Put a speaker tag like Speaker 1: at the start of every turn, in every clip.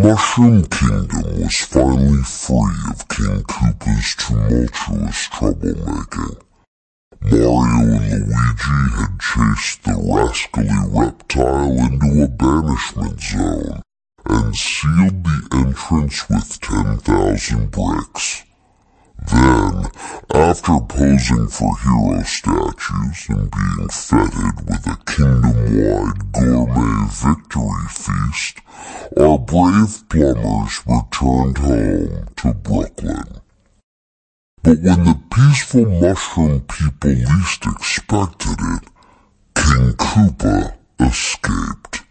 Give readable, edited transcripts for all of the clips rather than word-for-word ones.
Speaker 1: Mushroom Kingdom was finally free of King Koopa's tumultuous troublemaking. Mario and Luigi had chased the rascally reptile into a banishment zone and sealed the entrance with 10,000 bricks. Then, after posing for hero statues and being feted with a kingdom-wide gourmet victory feast, our brave plumbers returned home to Brooklyn. But when the peaceful mushroom people least expected it, King Koopa escaped.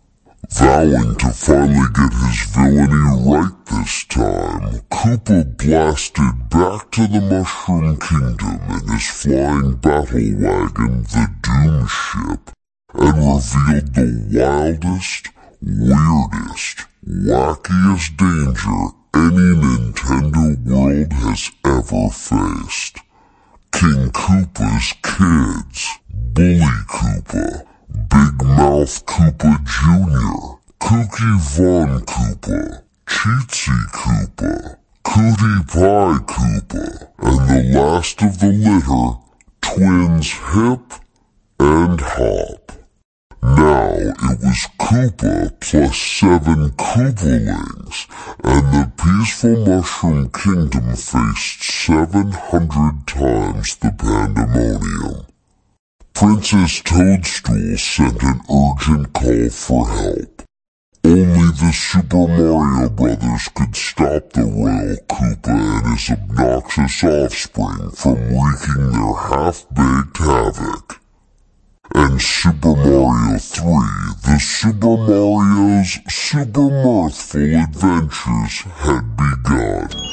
Speaker 1: Vowing to finally get his villainy right this time, Koopa blasted back to the Mushroom Kingdom in his flying battle wagon, the Doom Ship, and revealed the wildest, weirdest, wackiest danger any Nintendo world has ever faced. King Koopa's kids, Bully Koopa, Big Mouth Koopa Jr., Kooky Von Koopa, Cheatsy Koopa, Cootie Pie Koopa, and the last of the litter, twins Hip and Hop. Now it was Koopa plus 7 Koopalings, and the peaceful Mushroom Kingdom faced 700 times the pandemonium. Princess Toadstool sent an urgent call for help. Only the Super Mario Brothers could stop the Royal Koopa and his obnoxious offspring from wreaking their half-baked havoc. And Super Mario 3, the Super Mario's super mirthful adventures had begun.